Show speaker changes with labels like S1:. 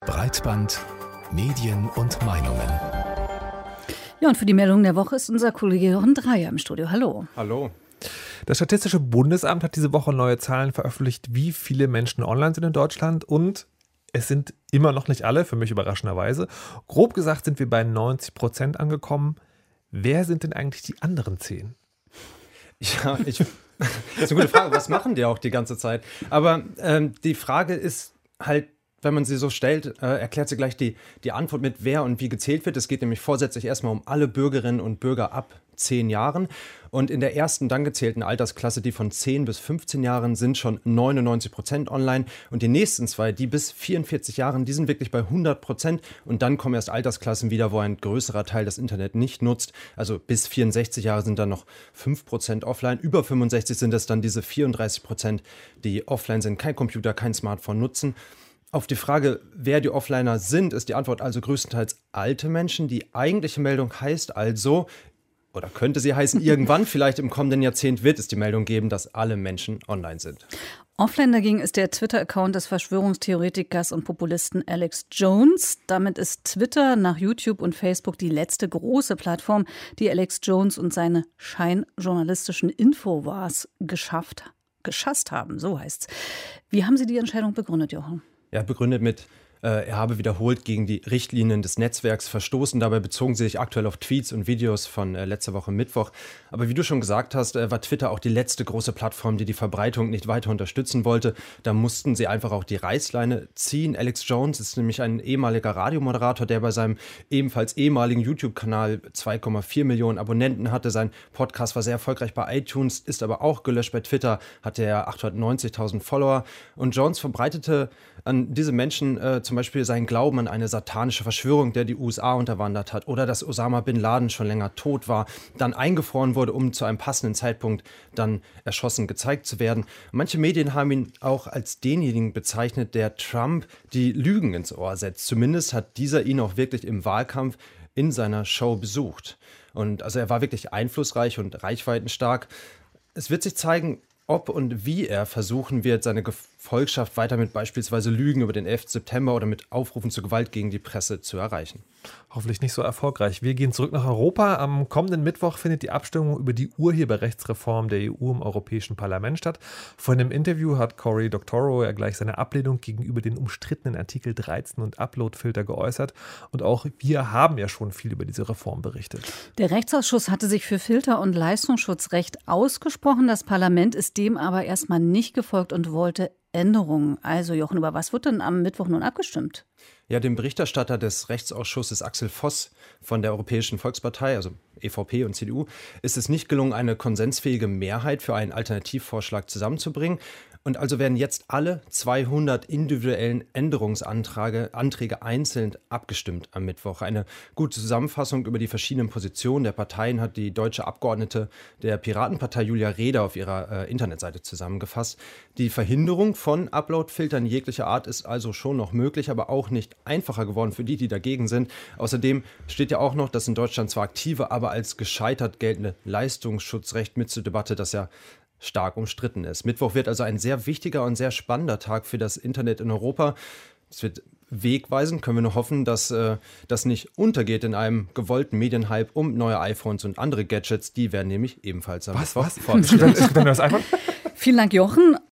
S1: Breitband, Medien und Meinungen.
S2: Ja, und für die Meldung der Woche ist unser Kollege Jochen Dreier im Studio. Hallo.
S3: Hallo.
S4: Das Statistische Bundesamt hat diese Woche neue Zahlen veröffentlicht, wie viele Menschen online sind in Deutschland. Und es sind immer noch nicht alle, für mich überraschenderweise. Grob gesagt sind wir bei 90% angekommen. Wer sind denn eigentlich die anderen 10?
S3: Ja, das ist eine gute Frage. Was machen die auch die ganze Zeit? Aber die Frage ist halt, wenn man sie so stellt, erklärt sie gleich die Antwort mit, wer und wie gezählt wird. Es geht nämlich vorsätzlich erstmal um alle Bürgerinnen und Bürger ab 10 Jahren. Und in der ersten dann gezählten Altersklasse, die von 10 bis 15 Jahren, sind schon 99% online. Und die nächsten zwei, die bis 44 Jahren, die sind wirklich bei 100%. Und dann kommen erst Altersklassen wieder, wo ein größerer Teil das Internet nicht nutzt. Also bis 64 Jahre sind dann noch 5% offline. Über 65 sind es dann diese 34%, die offline sind, kein Computer, kein Smartphone nutzen. Auf die Frage, wer die Offliner sind, ist die Antwort also größtenteils alte Menschen. Die eigentliche Meldung heißt also, oder könnte sie heißen, irgendwann, vielleicht im kommenden Jahrzehnt, wird es die Meldung geben, dass alle Menschen online sind.
S2: Offline dagegen ist der Twitter-Account des Verschwörungstheoretikers und Populisten Alex Jones. Damit ist Twitter nach YouTube und Facebook die letzte große Plattform, die Alex Jones und seine scheinjournalistischen Infowars geschasst haben. So heißt's. Wie haben Sie die Entscheidung begründet, Jochen?
S3: Ja, begründet mit, er habe wiederholt gegen die Richtlinien des Netzwerks verstoßen. Dabei bezogen sie sich aktuell auf Tweets und Videos von letzter Woche Mittwoch. Aber wie du schon gesagt hast, war Twitter auch die letzte große Plattform, die die Verbreitung nicht weiter unterstützen wollte. Da mussten sie einfach auch die Reißleine ziehen. Alex Jones ist nämlich ein ehemaliger Radiomoderator, der bei seinem ebenfalls ehemaligen YouTube-Kanal 2,4 Millionen Abonnenten hatte. Sein Podcast war sehr erfolgreich bei iTunes, ist aber auch gelöscht. Bei Twitter hatte er 890.000 Follower. Und Jones verbreitete an diese Menschen zum Beispiel seinen Glauben an eine satanische Verschwörung, der die USA unterwandert hat, oder dass Osama Bin Laden schon länger tot war, dann eingefroren wurde, um zu einem passenden Zeitpunkt dann erschossen gezeigt zu werden. Manche Medien haben ihn auch als denjenigen bezeichnet, der Trump die Lügen ins Ohr setzt. Zumindest hat dieser ihn auch wirklich im Wahlkampf in seiner Show besucht. Und also er war wirklich einflussreich und reichweitenstark. Es wird sich zeigen, ob und wie er versuchen wird, seine Gefolgschaft weiter mit beispielsweise Lügen über den 11. September oder mit Aufrufen zur Gewalt gegen die Presse zu erreichen.
S4: Hoffentlich nicht so erfolgreich. Wir gehen zurück nach Europa. Am kommenden Mittwoch findet die Abstimmung über die Urheberrechtsreform der EU im Europäischen Parlament statt. Vor einem Interview hat Cory Doctorow ja gleich seine Ablehnung gegenüber den umstrittenen Artikel 13 und Uploadfilter geäußert. Und auch wir haben ja schon viel über diese Reform berichtet.
S2: Der Rechtsausschuss hatte sich für Filter- und Leistungsschutzrecht ausgesprochen. Das Parlament ist dem aber erstmal nicht gefolgt und wollte Änderungen. Also Jochen, über was wird denn am Mittwoch nun abgestimmt?
S3: Ja, dem Berichterstatter des Rechtsausschusses Axel Voss von der Europäischen Volkspartei, also EVP und CDU, ist es nicht gelungen, eine konsensfähige Mehrheit für einen Alternativvorschlag zusammenzubringen. Und also werden jetzt alle 200 individuellen Änderungsanträge einzeln abgestimmt am Mittwoch. Eine gute Zusammenfassung über die verschiedenen Positionen der Parteien hat die deutsche Abgeordnete der Piratenpartei Julia Reda auf ihrer Internetseite zusammengefasst. Die Verhinderung von Uploadfiltern jeglicher Art ist also schon noch möglich, aber auch nicht einfacher geworden für die dagegen sind. Außerdem steht ja auch noch das in Deutschland zwar aktive, aber als gescheitert geltende Leistungsschutzrecht mit zur Debatte, das ja stark umstritten ist. Mittwoch wird also ein sehr wichtiger und sehr spannender Tag für das Internet in Europa. Es wird wegweisend, können wir nur hoffen, dass das nicht untergeht in einem gewollten Medienhype um neue iPhones und andere Gadgets. Die werden nämlich ebenfalls am Mittwoch vorgestellt.
S2: Vielen Dank, Jochen.